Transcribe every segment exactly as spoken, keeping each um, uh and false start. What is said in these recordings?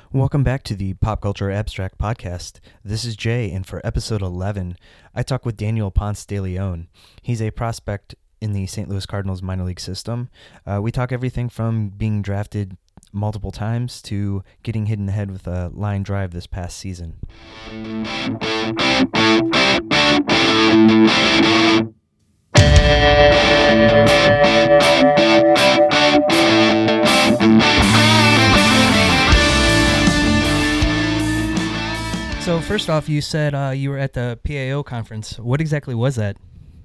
Welcome back to the Pop Culture Abstract Podcast. This is Jay, and for episode eleven, I talk with Daniel Ponce de Leon. He's a prospect in the Saint Louis Cardinals minor league system. Uh, we talk everything from being drafted multiple times to getting hit in the head with a line drive this past season. So first off, you said uh, you were at the P A O conference. What exactly was that?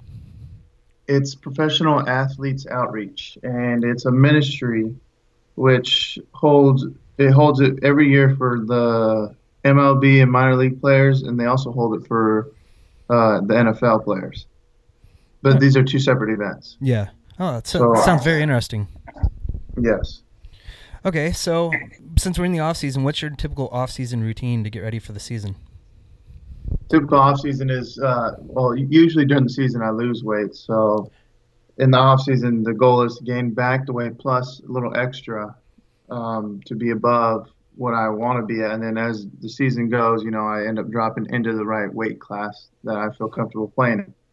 It's Professional Athletes Outreach, and it's a ministry which holds it holds it every year for the M L B and minor league players, and they also hold it for uh, the N F L players. But these are two separate events. Yeah. Oh, that So- sounds very interesting. Yes. Okay, so since we're in the off season, what's your typical off season routine to get ready for the season? Typical off season is uh, well, usually during the season I lose weight. So in the off season, the goal is to gain back the weight plus a little extra um, to be above what I want to be at. And then as the season goes, you know, I end up dropping into the right weight class that I feel comfortable playing in.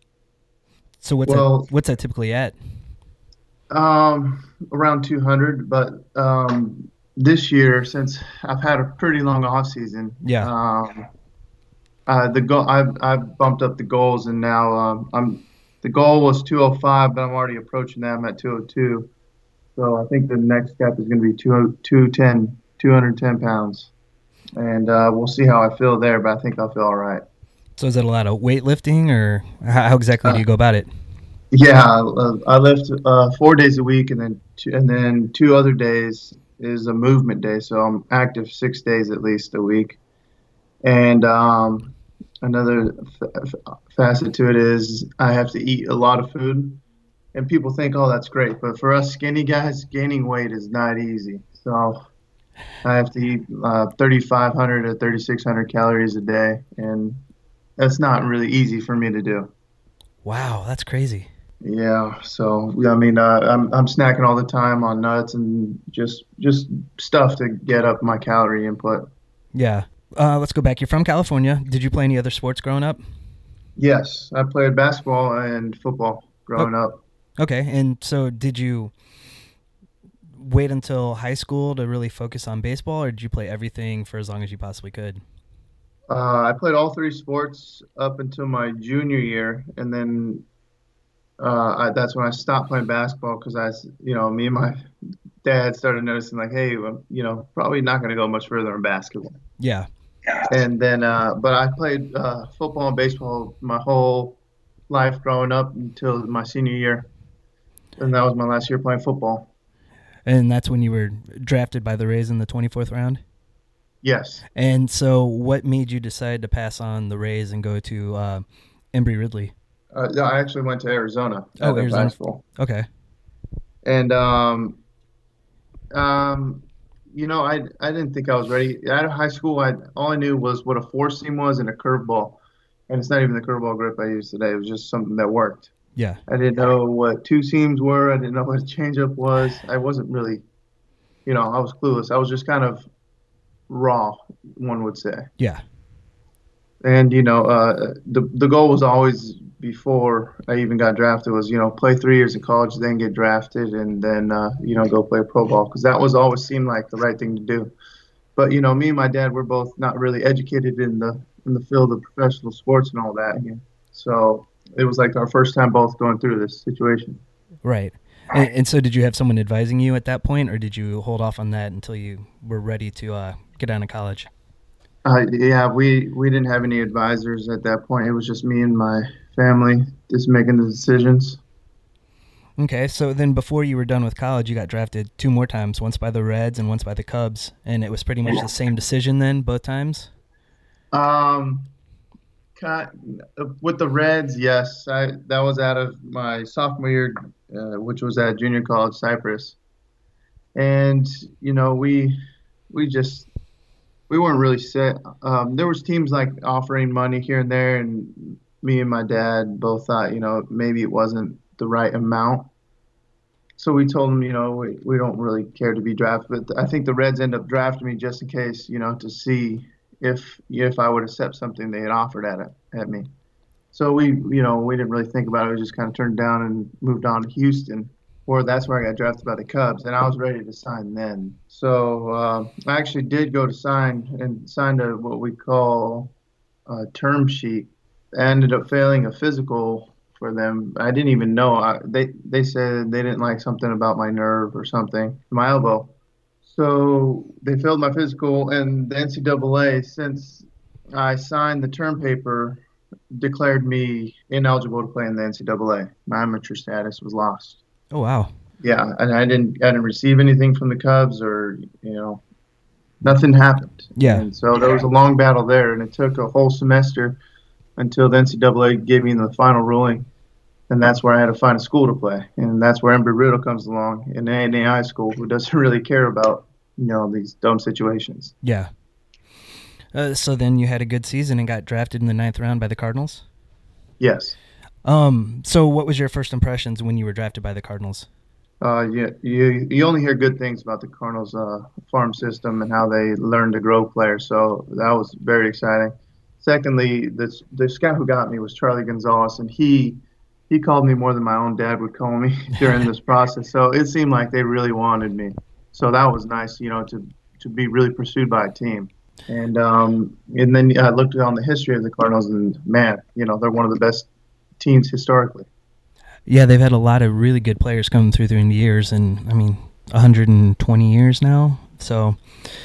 So what's Well- that, what's that typically at? Um, around two hundred, but um, this year, since I've had a pretty long off season, Yeah. um, uh, the goal I've I've bumped up the goals, and now um, I'm the goal was two oh five, but I'm already approaching that. I'm at two oh two, so I think the next step is going to be two ten, two hundred ten pounds, and uh, we'll see how I feel there, but I think I'll feel all right. So is it a lot of weightlifting, or how, how exactly do you go about it? Yeah, I, I lift uh, four days a week, and then two, and then two other days is a movement day. So I'm active six days at least a week. And um, another f- f- facet to it is I have to eat a lot of food. And people think, oh, that's great, but for us skinny guys, gaining weight is not easy. So I have to eat uh, thirty-five hundred to thirty-six hundred calories a day, and that's not really easy for me to do. Wow, that's crazy. Yeah, so I mean, uh, I'm I'm snacking all the time on nuts and just just stuff to get up my calorie input. Yeah. Uh, let's go back. You're from California. Did you play any other sports growing up? Yes, I played basketball and football growing up. Okay, and so did you wait until high school to really focus on baseball, or did you play everything for as long as you possibly could? Uh, I played all three sports up until my junior year, and then uh, I, that's when I stopped playing basketball because I, s- you know, me and my dad started noticing like, hey, well, you know, probably not going to go much further in basketball. Yeah. And then, uh, but I played uh, football and baseball my whole life growing up until my senior year, and that was my last year playing football. And that's when you were drafted by the Rays in the twenty-fourth round? Yes. And so what made you decide to pass on the Rays and go to uh, Embry-Ridley? Uh, yeah, I actually went to Arizona Oh, at Arizona. high school, Okay. and um, um, you know, I I didn't think I was ready. Out of high school, I all I knew was what a four seam was and a curveball, and it's not even the curveball grip I use today. It was just something that worked. Yeah. I didn't know what two seams were. I didn't know what a changeup was. I wasn't really, you know, I was clueless. I was just kind of raw, one would say. Yeah. And you know, uh, the the goal was always before I even got drafted was you know play three years in college, then get drafted, and then uh, you know go play pro ball because that was always seemed like the right thing to do. But you know, me and my dad were both not really educated in the in the field of professional sports and all that. Yeah. So it was like our first time both going through this situation. Right. And, and so did you have someone advising you at that point, or did you hold off on that until you were ready to uh, get out of college? Uh, yeah, we we didn't have any advisors at that point. It was just me and my family just making the decisions. Okay, so then before you were done with college, you got drafted two more times, once by the Reds and once by the Cubs, and it was pretty much the same decision then, both times? Um, ki- with the Reds, yes, I that was out of my sophomore year, uh, which was at junior college Cypress, and you know we we just we weren't really set. Um, there was teams like offering money here and there, and me and my dad both thought you know maybe it wasn't the right amount. so we told them, you know, we, we don't really care to be drafted, but I think the Reds end up drafting me just in case, you know, to see if if I would accept something they had offered at it, at me. So we, you know, we didn't really think about it. We just kind of turned it down and moved on to Houston, where that's where I got drafted by the Cubs, and I was ready to sign then. So uh, I actually did go to sign and signed a what we call a term sheet. I ended up failing a physical for them. I didn't even know. I, they they said they didn't like something about my nerve or something, my elbow. So they failed my physical, and the N C double A, since I signed the term paper, declared me ineligible to play in the N C double A. My amateur status was lost. Oh wow. Yeah, and I didn't I didn't receive anything from the Cubs, or you know, nothing happened. Yeah. And so there was a long battle there, and it took a whole semester until the N C double A gave me the final ruling, and that's where I had to find a school to play, and that's where Embry Riddle comes along, an A and A high school who doesn't really care about you know these dumb situations. Yeah. Uh, so then you had a good season and got drafted in the ninth round by the Cardinals? Yes. Um. So what was your first impressions when you were drafted by the Cardinals? Uh, yeah, you you only hear good things about the Cardinals' uh, farm system and how they learn to grow players, so that was very exciting. Secondly, the the scout who got me was Charlie Gonzalez, and he he called me more than my own dad would call me during this process. So it seemed like they really wanted me. So that was nice, you know, to to be really pursued by a team. And um, and then I looked on the history of the Cardinals, and man, you know, they're one of the best teams historically. Yeah, they've had a lot of really good players coming through through the years, and I mean, one hundred twenty years now. So,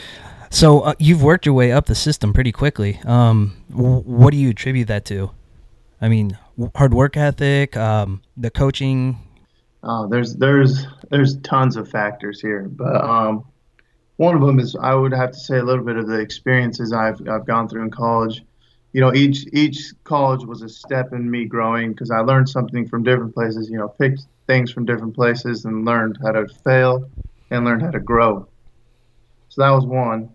so uh, you've worked your way up the system pretty quickly. Um, w- what do you attribute that to? I mean, hard work ethic, um, the coaching. Uh, there's there's there's tons of factors here, but um, one of them is I would have to say a little bit of the experiences I've I've gone through in college. You know, each each college was a step in me growing because I learned something from different places. You know, picked things from different places and learned how to fail and learned how to grow. So that was one.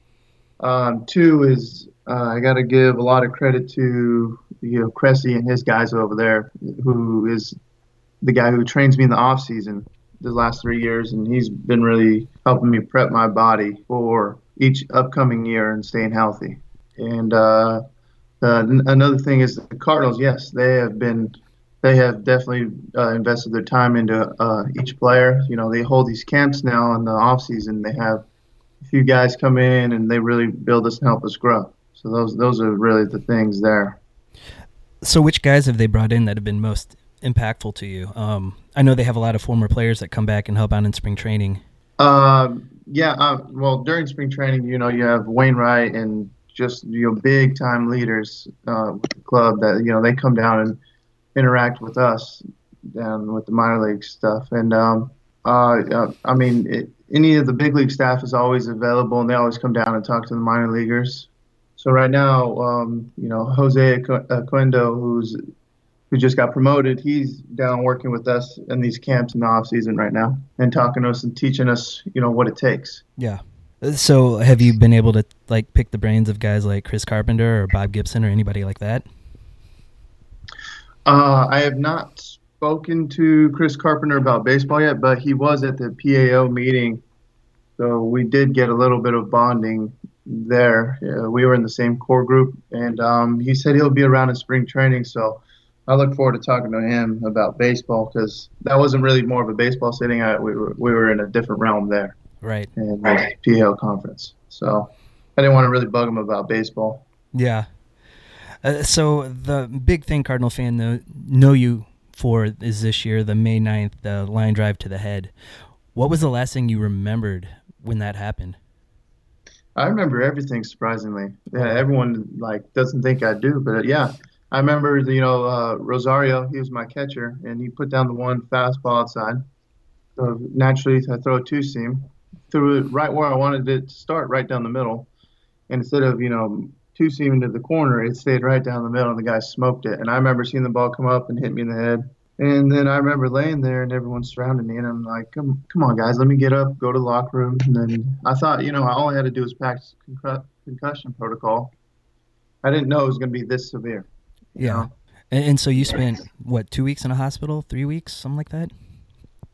Um, two is uh, I got to give a lot of credit to you know Cressy and his guys over there, who is the guy who trains me in the off season the last three years, and he's been really helping me prep my body for each upcoming year and staying healthy. And uh, uh, another thing is the Cardinals. Yes, they have been, they have definitely uh, invested their time into uh, each player. You know, they hold these camps now in the off season. They have a few guys come in and they really build us and help us grow. So those those are really the things there. So which guys have they brought in that have been most impactful to you? Um, I know they have a lot of former players that come back and help out in spring training. Um, yeah. Uh, well, during spring training, you know, you have Wainwright and just you know big time leaders uh, with the club that you know they come down and interact with us down with the minor league stuff. And um, uh, uh, I mean, it, any of the big league staff is always available, and they always come down and talk to the minor leaguers. So right now, um, you know, Jose Aquendo, who's who just got promoted, he's down working with us in these camps in the off season right now and talking to us and teaching us, you know, what it takes. Yeah. So have you been able to like pick the brains of guys like Chris Carpenter or Bob Gibson or anybody like that? Uh, I have not spoken to Chris Carpenter about baseball yet, but he was at the P A O meeting, so we did get a little bit of bonding there. Uh, we were in the same core group, and um, he said he'll be around in spring training, so I look forward to talking to him about baseball because that wasn't really more of a baseball sitting. I, we were we were in a different realm there. Right. In the P A O conference. So I didn't want to really bug him about baseball. Yeah. Uh, so the big thing Cardinal fan know, know you for is this year, the May ninth, the line drive to the head. What was the last thing you remembered when that happened? I remember everything, surprisingly. Yeah, everyone like doesn't think I do, but uh, yeah. I remember, you know, uh, Rosario, he was my catcher, and he put down the one fastball outside. So naturally, I throw a two-seam. Threw it right where I wanted it to start, right down the middle. And instead of, you know, two-seaming to the corner, it stayed right down the middle, and the guy smoked it. And I remember seeing the ball come up and hit me in the head. And then I remember laying there, and everyone surrounded me, and I'm like, come come on, guys, let me get up, go to the locker room. And then I thought, you know, all I had to do was practice concu- concussion protocol. I didn't know it was going to be this severe. Yeah. And, and so you spent, what, two weeks in a hospital, three weeks, something like that?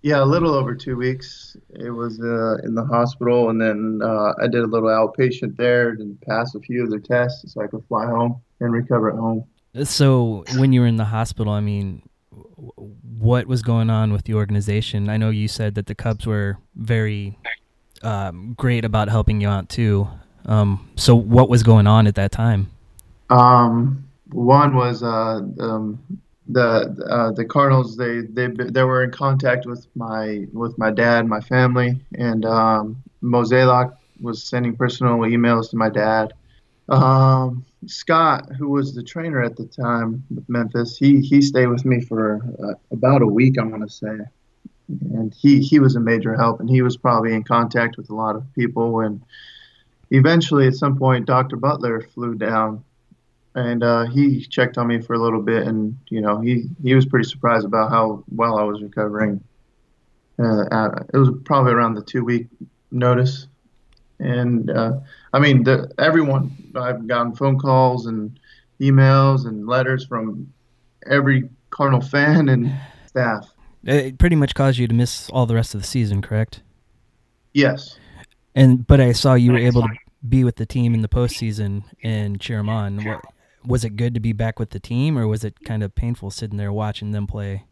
Yeah, a little over two weeks. It was uh, in the hospital, and then uh, I did a little outpatient there and passed a few of their tests so I could fly home and recover at home. So when you were in the hospital, I mean, what was going on with the organization? I know you said that the Cubs were very um, great about helping you out too. Um, so what was going on at that time? Um, one was uh, um, the uh, the Cardinals. They they they were in contact with my with my dad, my family, and um, Mozeliak was sending personal emails to my dad. Um, Scott, who was the trainer at the time with Memphis, he he stayed with me for uh, about a week, I'm gonna say, and he he was a major help, and he was probably in contact with a lot of people. And eventually, at some point, doctor Butler flew down, and uh, he checked on me for a little bit, and you know he he was pretty surprised about how well I was recovering. Uh, uh, it was probably around the two week notice. And uh, I mean, the, everyone, I've gotten phone calls and emails and letters from every Cardinal fan and staff. It pretty much caused you to miss all the rest of the season, correct? Yes. And but I saw you were able to be with the team in the postseason and cheer them on. What, was it good to be back with the team, or was it kind of painful sitting there watching them play?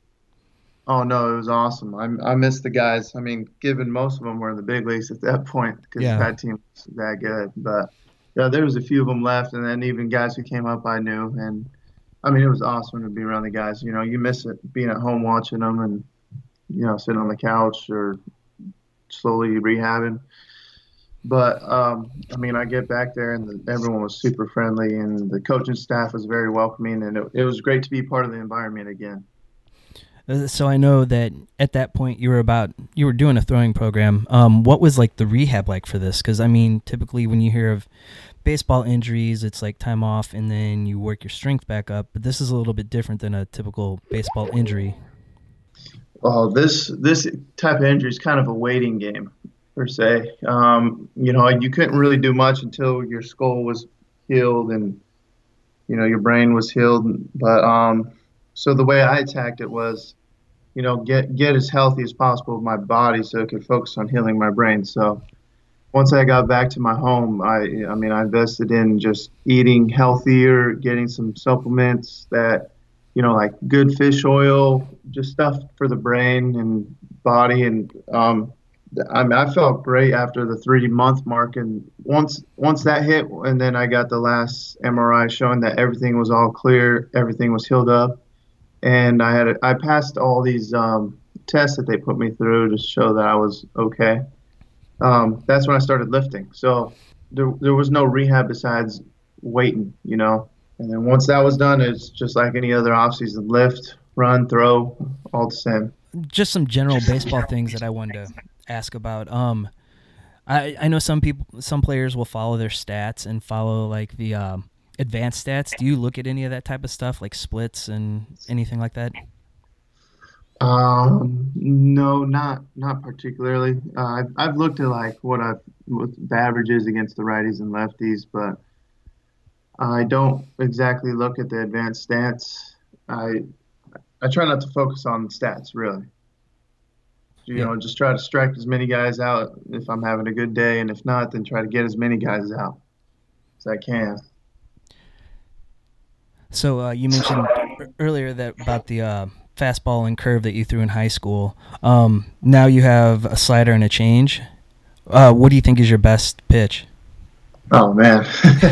Oh no, it was awesome. I I miss the guys. I mean, given most of them were in the big leagues at that point because Yeah. that team was that good. But yeah, there was a few of them left, and then even guys who came up I knew, and I mean, it was awesome to be around the guys. You know, you miss it being at home watching them, and you know, sitting on the couch or slowly rehabbing. But um, I mean, I get back there, and the, everyone was super friendly, and the coaching staff was very welcoming, and it, it was great to be part of the environment again. Uh, So I know that at that point you were about you were doing a throwing program. Um, what was like the rehab like for this? Because I mean, typically when you hear of baseball injuries, it's like time off and then you work your strength back up. But this is a little bit different than a typical baseball injury. Oh, this this type of injury is kind of a waiting game per se. Um, you know, you couldn't really do much until your skull was healed and you know your brain was healed. But um, so the way I attacked it was, you know, get get as healthy as possible with my body so it could focus on healing my brain. So once I got back to my home, I I mean I invested in just eating healthier, getting some supplements that, you know, like good fish oil, just stuff for the brain and body. And um, I mean I felt great after the three month mark. And once once that hit, and then I got the last M R I showing that everything was all clear, everything was healed up, and I had I passed all these um, tests that they put me through to show that I was okay. Um, that's when I started lifting. So there, there was no rehab besides waiting, you know. And then once that was done, it's just like any other offseason: lift, run, throw, all the same. Just some general baseball things that I wanted to ask about. Um, I I know some people, some players will follow their stats and follow like the um, advanced stats. Do you look at any of that type of stuff, like splits and anything like that? Um, no, not not particularly. Uh, I've I've looked at like what I've what the averages against the righties and lefties, but I don't exactly look at the advanced stats. I I try not to focus on stats really. You Yeah. know, just try to strike as many guys out if I'm having a good day, and if not, then try to get as many guys out as I can. So uh, you mentioned e- earlier that about the uh, fastball and curve that you threw in high school. Um, now you have a slider and a change. Uh, what do you think is your best pitch? Oh man.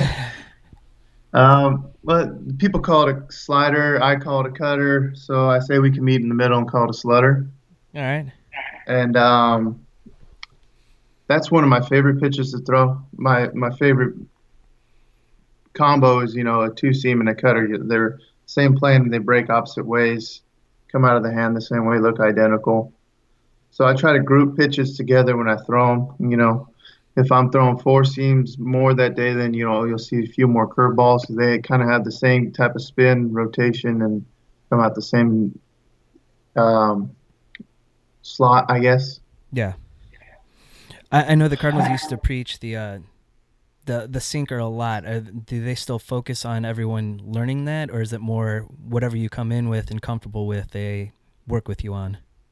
um, but people call it a slider. I call it a cutter. So I say we can meet in the middle and call it a slutter. All right. And um, that's one of my favorite pitches to throw. My my favorite combo is, you know, a two seam and a cutter. They're same plane, they break opposite ways, come out of the hand the same way, look identical. So I try to group pitches together when I throw them. You know, if I'm throwing four seams more that day, then you know you'll see a few more curveballs because they kind of have the same type of spin, rotation, and come out the same um, slot, I guess. Yeah. I, I know the Cardinals used to preach the uh, the the sinker a lot. Uh, do they still focus on everyone learning that, or is it more whatever you come in with and comfortable with, they work with you on?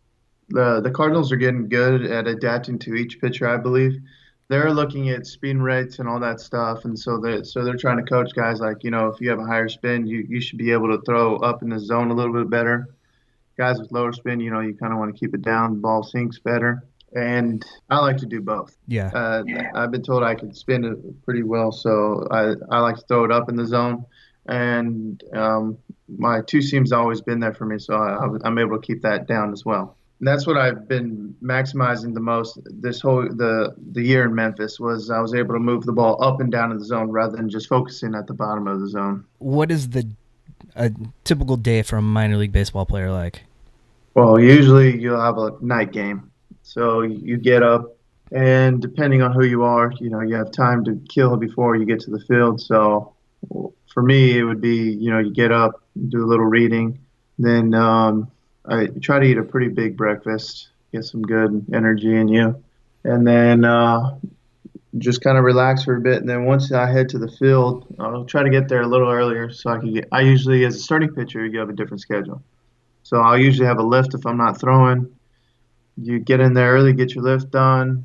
the the Cardinals are getting good at adapting to each pitcher, I believe. They're looking at spin rates and all that stuff, and so they so they're trying to coach guys like, you know, if you have a higher spin, you you should be able to throw up in the zone a little bit better. Guys with lower spin, you know, you kind of want to keep it down, the ball sinks better. And I like to do both. Yeah. Uh, I've been told I can spin it pretty well, so I, I like to throw it up in the zone. And um, my two seam's always been there for me, so I, I'm able to keep that down as well. And that's what I've been maximizing the most this whole the the year in Memphis was I was able to move the ball up and down in the zone rather than just focusing at the bottom of the zone. What is the a typical day for a minor league baseball player like? Well, usually you'll have a night game. So you get up, and depending on who you are, you know, you have time to kill before you get to the field. So for me, it would be, you know, you get up, do a little reading, then um, I try to eat a pretty big breakfast, get some good energy in you, and then uh, just kind of relax for a bit. And then once I head to the field, I'll try to get there a little earlier so I can get. I usually, as a starting pitcher, you have a different schedule. So I'll usually have a lift if I'm not throwing. You get in there early, get your lift done.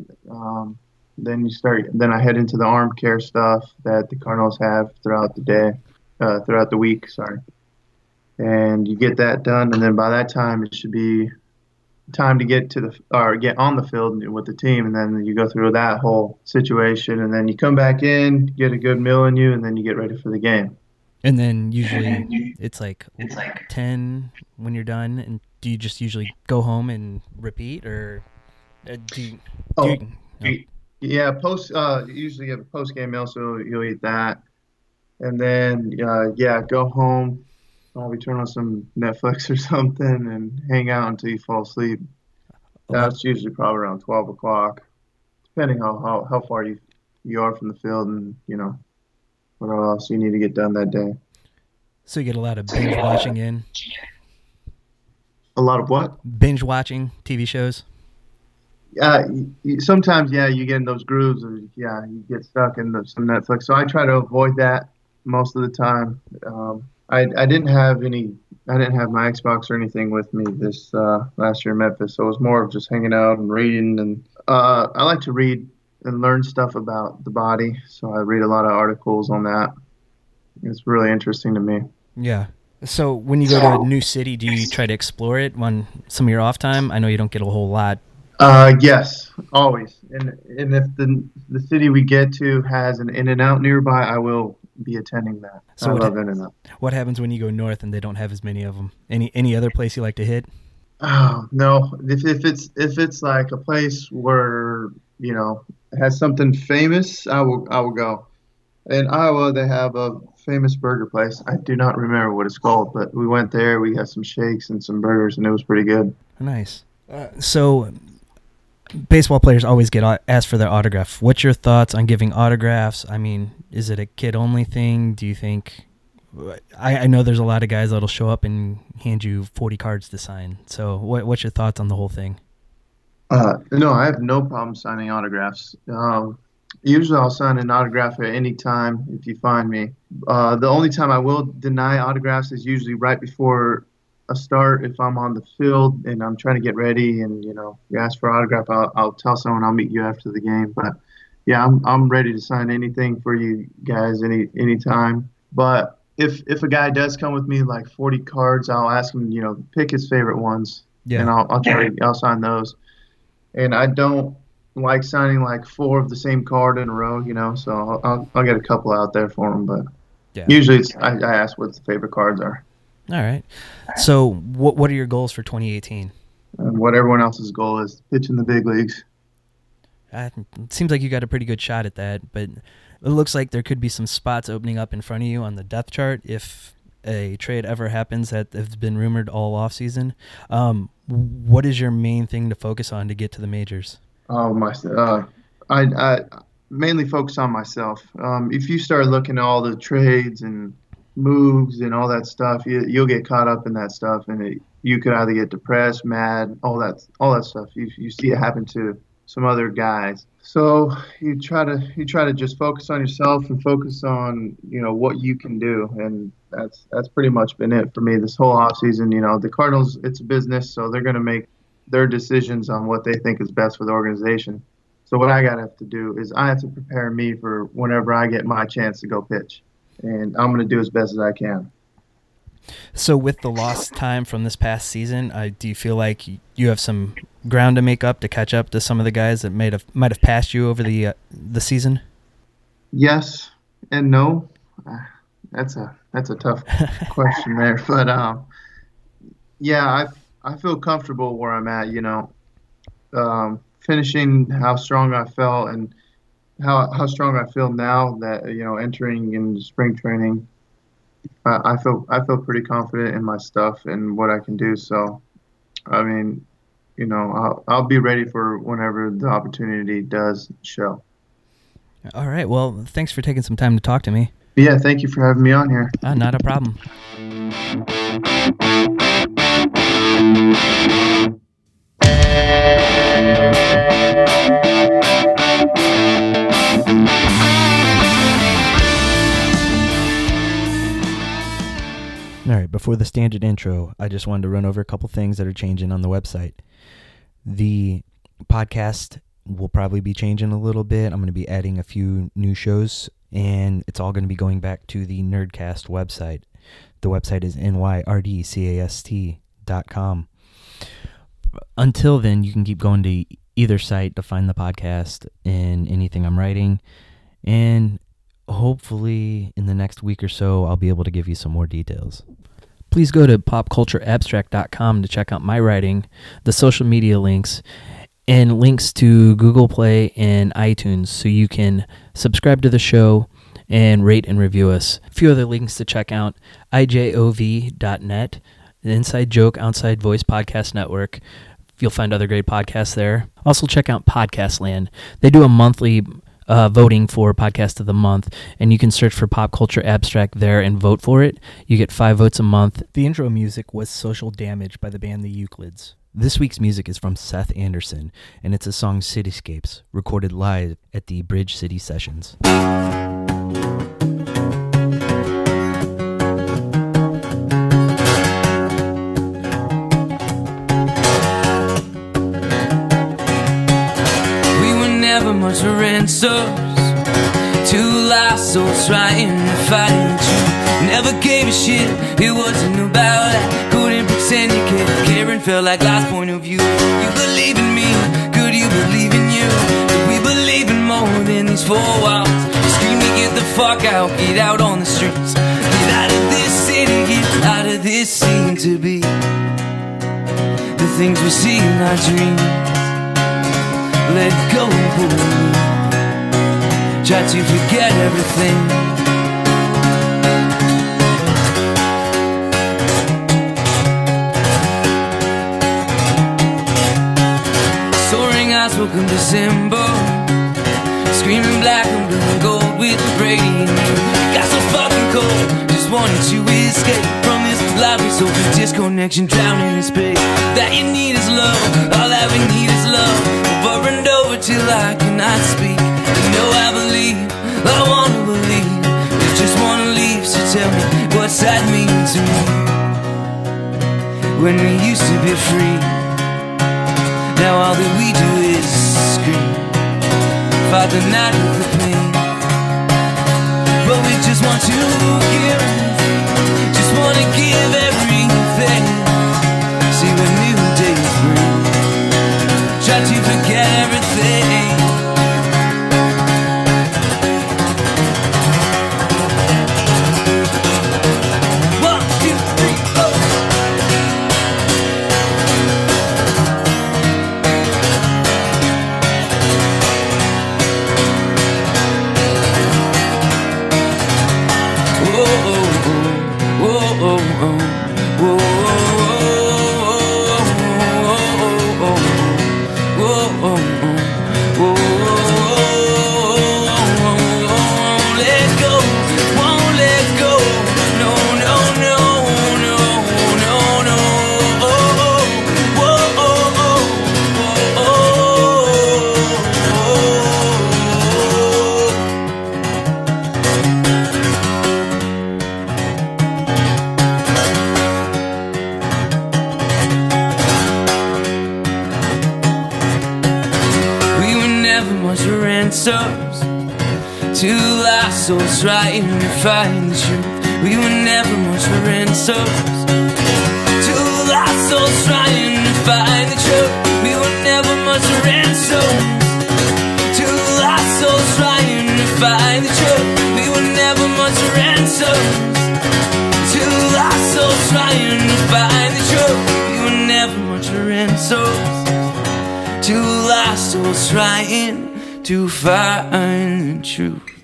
Um, then you start. Then I head into the arm care stuff that the Cardinals have throughout the day, uh, throughout the week. Sorry. And you get that done, and then by that time it should be time to get to the or get on the field with the team, and then you go through that whole situation, and then you come back in, get a good meal in you, and then you get ready for the game. And then usually it's like it's like ten when you're done, and do you just usually go home and repeat, or uh, do you? Do oh, you, no. yeah, post. Uh, usually you have a post game meal, so you'll eat that, and then uh, yeah, go home. Probably turn on some Netflix or something and hang out until you fall asleep. That's usually probably around twelve o'clock, depending on how, how far you you are from the field and, you know, what else you need to get done that day. So you get a lot of binge watching in? A lot of what? Binge watching T V shows? Yeah, uh, sometimes, yeah, you get in those grooves of, yeah, you get stuck in the, some Netflix. So I try to avoid that most of the time. Um, I, I didn't have any. I didn't have my Xbox or anything with me this uh, last year in Memphis, so it was more of just hanging out and reading. And uh, I like to read and learn stuff about the body, so I read a lot of articles on that. It's really interesting to me. Yeah. So when you go to a new city, do you try to explore it on some of your off time? I know you don't get a whole lot. Uh, yes, always. And and if the the city we get to has an In-N-Out nearby, I will be attending that. So I what, love In-N-Out. What happens when you go north and they don't have as many of them? Any any other place you like to hit? Oh no! If if it's if it's like a place where, you know, has something famous, I will I will go. In Iowa, they have a famous burger place. I do not remember what it's called, but we went there. We had some shakes and some burgers, and it was pretty good. Nice. Uh, so. Baseball players always get asked for their autograph. What's your thoughts on giving autographs? I mean, is it a kid-only thing? Do you think I, I know there's a lot of guys that'll show up and hand you forty cards to sign. So what, what's your thoughts on the whole thing? Uh, no, I have no problem signing autographs. Um, usually I'll sign an autograph at any time if you find me. Uh, the only time I will deny autographs is usually right before a start. If I'm on the field and I'm trying to get ready and, you know, you ask for autograph, I'll, I'll tell someone I'll meet you after the game. But, yeah, I'm I'm ready to sign anything for you guys any anytime. But if if a guy does come with me like forty cards, I'll ask him, you know, pick his favorite ones, yeah. and I'll I'll try to, I'll sign those. And I don't like signing like four of the same card in a row, you know. So I'll I'll, I'll get a couple out there for him. But yeah. usually it's, I, I ask what the favorite cards are. All right. So what what are your goals for twenty eighteen? And what everyone else's goal is, pitch in the big leagues. Uh, it seems like you got a pretty good shot at that, but it looks like there could be some spots opening up in front of you on the depth chart if a trade ever happens that has been rumored all offseason. Um, what is your main thing to focus on to get to the majors? Oh, my, uh, I, I mainly focus on myself. Um, if you start looking at all the trades and moves and all that stuff, you, you'll get caught up in that stuff, and it, you could either get depressed, mad, all that, all that stuff. You you see it happen to some other guys. So you try to you try to just focus on yourself and focus on, you know, what you can do, and that's that's pretty much been it for me this whole offseason. You know, the Cardinals, it's a business, so they're going to make their decisions on what they think is best for the organization. So what I got to have to do is I have to prepare me for whenever I get my chance to go pitch, and I'm going to do as best as I can. So with the lost time from this past season, uh, do you feel like you have some ground to make up to catch up to some of the guys that might have might have passed you over the uh, the season? Yes and no. Uh, that's a that's a tough question there, but um, yeah, I I feel comfortable where I'm at. You know, um, finishing how strong I felt and how how strong I feel now that you know entering into spring training. Uh, I feel I feel pretty confident in my stuff and what I can do. So, I mean, you know, I'll I'll be ready for whenever the opportunity does show. All right. Well, thanks for taking some time to talk to me. Yeah, thank you for having me on here. Uh, not a problem. All right, before the standard intro, I just wanted to run over a couple things that are changing on the website. The podcast will probably be changing a little bit. I'm going to be adding a few new shows, and it's all going to be going back to the Nerdcast website. The website is N Y R D C A S T dot com. Until then, you can keep going to either site to find the podcast and anything I'm writing, and hopefully in the next week or so, I'll be able to give you some more details. Please go to pop culture abstract dot com to check out my writing, the social media links, and links to Google Play and iTunes so you can subscribe to the show and rate and review us. A few other links to check out, I J O V dot net, the Inside Joke Outside Voice Podcast Network. You'll find other great podcasts there. Also check out Podcast Land. They do a monthly Uh, voting for Podcast of the Month, and you can search for Pop Culture Abstract there and vote for it. You get five votes a month. The intro music was Social Damage by the band The Euclids. This week's music is from Seth Anderson, and it's a song Cityscapes, recorded live at the Bridge City Sessions. Much for answers, two lost souls trying to find you. Never gave a shit, it wasn't about that. Couldn't pretend you cared, caring felt like last point of view. You believe in me, could you believe in you? Do we believe in more than these four walls? Scream me, get the fuck out, get out on the streets. Get out of this city, get out of this scene to be the things we see in our dreams. Let go, try to forget everything. Soaring eyes, welcome December. Screaming black and blue and gold with Brady and you. Got so fucking cold, just wanted to escape from this life is open disconnection, drowning in space. That you need is love, all that we need is love. Over and over till I cannot speak. You know I believe, I wanna believe. You just wanna leave, so tell me what's that mean to me? When we used to be free, now all that we do is scream, fight the night with the pain. But we just want to give, just wanna give everything. See when new days bring, try to forget everything. One, two, three, four. Whoa, oh, oh, whoa, oh, oh, whoa. Two lost souls trying to find the truth. We were never much for ransoms. Two lost souls trying to find the truth. We were never much for ransoms. Two lost souls trying to find the truth. We were never much for ransoms. Two lost souls trying to find the truth. We were never much for ransoms. Two lost souls trying to find the truth.